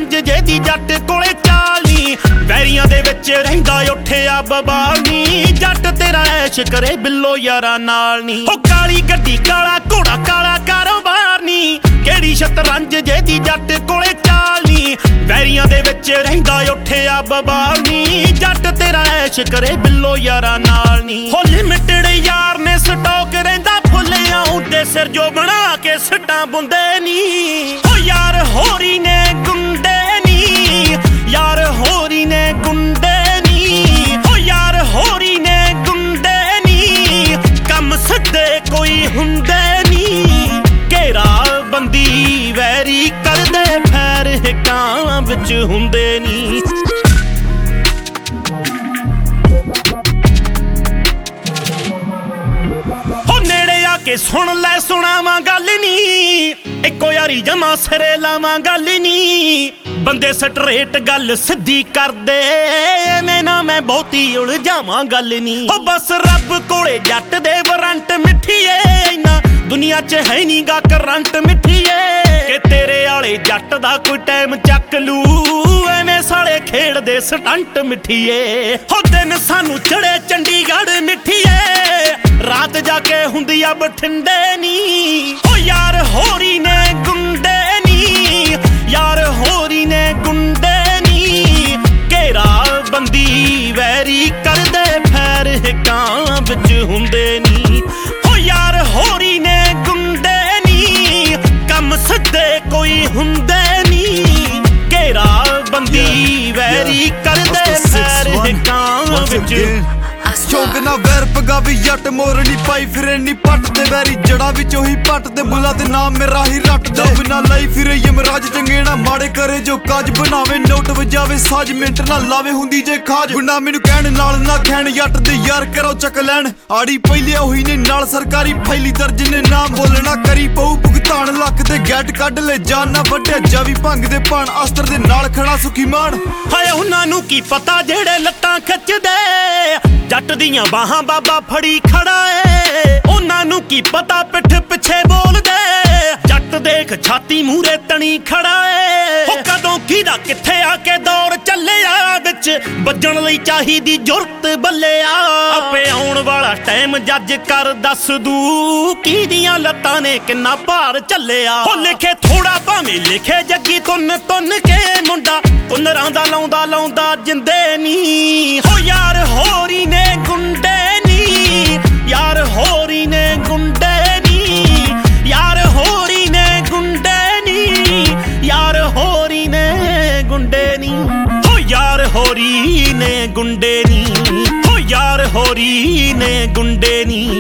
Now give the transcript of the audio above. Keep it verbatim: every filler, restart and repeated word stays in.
ਸ਼ਤਰੰਜ ਜੇ ਦੀ ਜੱਟ ਕੋਲੇ ਚਾਲ ਨੀ ਵੈਰੀਆਂ ਦੇ ਵਿੱਚ ਰਹਿੰਦਾ ਉੱਠਿਆ ਬਬਾਲ ਨੀ ਜੱਟ ਤੇਰਾ ਐਸ਼ ਕਰੇ ਬਿੱਲੋ ਯਾਰਾਂ ਨਾਲ ਨੀ ਉਹ ਕਾਲੀ ਗੱਡੀ ਕਾਲਾ ਘੋੜਾ ਕਾਲਾ ਕਾਰੋਬਾਰ ਨੀ ਕਿਹੜੀ ਸ਼ਤਰੰਜ ਜੇ ਦੀ ਜੱਟ ਕੋਲੇ ਚਾਲ ਨੀ ਵੈਰੀਆਂ ਦੇ ਵਿੱਚ ਰਹਿੰਦਾ ਉੱਠਿਆ ਬਬਾਲ ਨੀ ਜੱਟ ਤੇਰਾ ਐਸ਼ ਕਰੇ ਬਿੱਲੋ ਯਾਰਾਂ ਨਾਲ ਨੀ ਹੋ ਲਿਮਿਟਡ ਯਾਰ ਨੇ ਸਟਾਕ ਰਹਿੰਦਾ ਫੁੱਲਿਆਂ ਉੱਤੇ ਸਿਰ ਜੋ ਬਣਾ ਕੇ ਸੱਟਾਂ ਬੁੰਦੇ ਨੀ ਓ ਯਾਰ ਹੋਰੀ ਨੇ ਗੁੰਡੇ ਨੀ ਯਾਰ ਹੋਰੀ ਨੇ ਗੁੰਡੇ ਨੀ ਓ ਯਾਰ ਹੋਰੀ ਨੇ ਗੁੰਡੇ ਨੀ ਕੰਮ ਸਿੱਧੇ ਕੋਈ ਹੁੰਦੇ ਨੀ ਘੇਰਾ ਬੰਦੀ ਵੈਰੀ ਕਰਦੇ ਫੈਰ ਹਿੱਕਾਂ ਵਿੱਚ ਹੁੰਦੇ ਨੀ ਕੇ ਸੁਣ ਲੈ ਸੁਣਾਵਾਂ ਗੱਲ ਨੀ ਇੱਕੋ ਯਾਰੀ ਜਮਾ ਸਿਰੇ ਲਾਵਾਂ ਗੱਲ ਨੀ ਬੰਦੇ ਸਟਰੇਟ ਗੱਲ ਸਿੱਧੀ ਕਰਦੇ ਐਵੇਂ ਨਾ ਮੈਂ ਬਹੁਤੀ ਉਲਝਾਵਾਂ ਗੱਲ ਨੀ ਓ ਬਸ ਰੱਬ ਕੋਲੇ ਜੱਟ ਦੇ ਵਾਰੰਟ ਮਿੱਠੀਏ ਇੰਨਾ ਦੁਨੀਆ 'ਚ ਹੈ ਨੀ ਗਾ ਕਰੰਟ ਮਿੱਠੀਏ ਕਿ ਤੇਰੇ ਆਲੇ ਜੱਟ ਦਾ ਕੋਈ ਟਾਈਮ ਚੱਕ ਲੂ ਐਵੇਂ ਸਾਲੇ ਖੇਡਦੇ ਸਟੰਟ ਮਿੱਠੀਏ ਹੋ ਦਿਨ ਸਾਨੂੰ ਚੜੇ ਚੰਡੀਗੜ੍ਹ ਮਿੱਠੀਏ ਰਾਤ ਜਾ ਕੇ ਹੁੰਦੀ ਆ ਬਠਿੰਡੇ ਨੀ ਓ ਯਾਰ ਹੋਰੀ ਨੇ ਗੁੰਡੇ ਨੀ ਯਾਰ ਹੋਰੀ ਨੇ ਗੁੰਡੇ ਨੀ ਘੇਰਾ ਬੰਦੀ ਵੈਰੀ ਕਰਦੇ ਫੈਰ ਹਿੱਕਾਂ ਵਿੱਚ ਹੁੰਦੇ ਨੀ ਓ ਯਾਰ ਹੋਰੀ ਨੇ ਗੁੰਡੇ ਨੀ ਕੰਮ ਸਿੱਧੇ ਕੋਈ ਹੁੰਦੇ ਨੀ ਘੇਰਾ ਬੰਦੀ ਵੈਰੀ ਕਰਦੇ ਫੈਰ ਹਿੱਕਾਂ ਵਿੱਚ ਚੌਂਕ ਨਾ ਵੈਰ ਪਗਾਵੀ ਜੱਟ ਮੋਰਨੀ ਪਾਈ ਫਿਰੇ ਨੀ ਪੱਟ ਤੇ ਵੈਰੀ ਜੜਾ ਵਿੱਚ ਉਹੀ ਪੱਟ ਤੇ ਬੁਲਾ ਤੇ ਨਾਮ ਮੇਰਾ ਹੀ ਰੱਟ ਦੇ ਬਿਨਾ ਲਈ ਫਿਰੇ ਯਮਰਾਜ ਚੰਗੇਣਾ ਮਾੜੇ ਕਰੇ ਜੋ ਕਾਜ ਬਣਾਵੇ ਨੋਟ ਵਜਾਵੇ ਸਾਜ ਮਿੰਟ ਨਾ ਲਾਵੇ ਹੁੰਦੀ ਜੇ ਖਾਜ ਗੁਨਾ ਮੈਨੂੰ ਕਹਿਣ ਨਾਲ ਨਾ ਖੈਣ ਜੱਟ ਦੇ ਯਾਰ ਕਰੋ ਚੱਕ ਲੈਣ ਆੜੀ ਪਹਿਲੇ ਉਹੀ ਨੇ ਨਾਲ ਸਰਕਾਰੀ ਫੈਲੀ ਦਰਜ ਨੇ ਨਾਮ ਬੋਲਣਾ ਕਰੀ ਪਊ ਭੁਗਤਾਨ ਲੱਖ ਤੇ ਗੈਟ ਕੱਢ ਲੈ ਜਾਨ ਨਾ ਵੱਢਿਆ ਜਾਵੀ ਭੰਗ ਦੇ ਪਾਣ ਅਸਤਰ ਦੇ ਨਾਲ ਖੜਾ ਸੁਖੀ ਮਾਨ ਹਾਏ ਉਹਨਾਂ ਨੂੰ ਕੀ ਪਤਾ ਜਿਹੜੇ ਲੱਤਾਂ ਖਿੱਚਦੇ ਜੱਟ ਦੀਆਂ ਬਾਹਾਂ ਬਾਬਾ ਫੜੀ ਖੜਾ ਏ ਉਹਨਾਂ ਨੂੰ ਕੀ ਪਤਾ ਪਿੱਠ ਪਿੱਛੇ ਬੋਲਦੇ ਜੱਟ ਦੇਖ ਛਾਤੀ ਮੂਰੇ ਤਣੀ ਖੜਾ ਏ ਉਹ ਕਦੋਂ ਕਿਹਦਾ ਕਿੱਥੇ ਆ ਕੇ ਦੌਰ ਚੱਲਿਆ ਵਿੱਚ ਵੱਜਣ ਲਈ ਚਾਹੀਦੀ ਜੁਰਤ ਬੱਲਿਆ ਆਪੇ ਆਉਣ ਵਾਲਾ ਟਾਈਮ ਜੱਜ ਕਰ ਦੱਸ ਦੂ ਕਿਹਦੀਆਂ ਲੱਤਾਂ ਨੇ ਕਿੰਨਾ ਭਾਰ ਚੱਲਿਆ ਉਹ ਲਿਖੇ ਥੋੜਾ ਭਾਵੇਂ ਲਿਖੇ ਜੱਗੀ ਤੁੰਨ ਤੁੰਨ ਕੇ ਮੁੰਡਾ ਤੁੰਨਰਾਂ ਦਾ ਲਾਉਂਦਾ ਲਾਉਂਦਾ ਜਿੰਦੇ ਨੀ ਹੋ ਯਾਰ ਹੋਰੀ ਨੇ ਗੁੰਡੇ ਨੀ ਯਾਰ ਹੋਰੀ ਨੇ ਗੁੰਡੇ ਨੀ ਯਾਰ ਹੋਰੀ ਨੇ ਗੁੰਡੇ ਨੀ ਯਾਰ ਹੋਰੀ ਨੇ ਗੁੰਡੇ ਨੀ ਹੋ ਯਾਰ ਹੋਰੀ ਨੇ ਗੁੰਡੇ ਨੀ ਹੋ ਯਾਰ ਹੋਰੀ ਨੇ ਗੁੰਡੇ ਨੀ